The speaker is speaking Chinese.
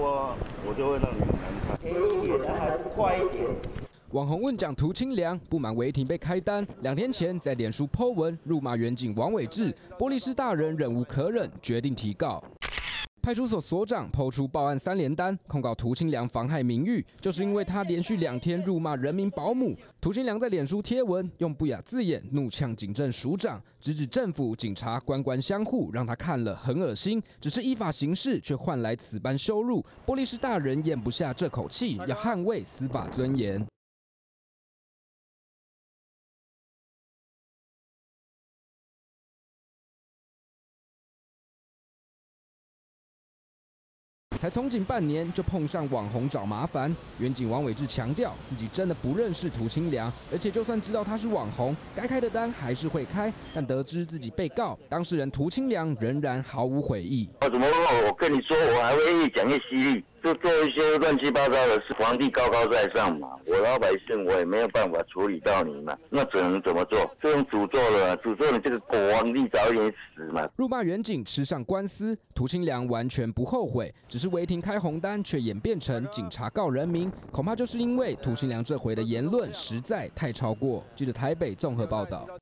说，我就会让你很难看。 便宜一点，还快一点。 网红问奖涂清凉，不满违停被开单。2天前在脸书 po 文辱骂远警王伟志，玻璃师大人忍无可忍，决定提告。派出所所长抛出报案3连单，控告涂清凉妨害名誉，就是因为他连续2天辱骂人民保姆。涂清凉在脸书贴文用不雅字眼怒呛警政署长，直指政府警察官官相护，让他看了很恶心。只是依法行事，却换来此般羞辱。玻璃师大人咽不下这口气，要捍卫司法尊严。才从警半年就碰上网红找麻烦，远警王伟志强调自己真的不认识涂清凉，而且就算知道他是网红，该开的单还是会开。但得知自己被告，当事人涂清凉仍然毫无悔意。 怎么我跟你说，我还会越讲越犀利，就做一些乱七八糟的事。皇帝高高在上嘛，我老百姓我也没有办法处理到你嘛，那只能怎么做？这种诅咒了，诅咒你这个狗皇帝早一点死嘛！ 辱骂远警吃上官司，涂清凉完全不后悔，只是违停开红单却演变成警察告人民，恐怕就是因为涂清凉这回的言论实在太超过。记者台北综合报道。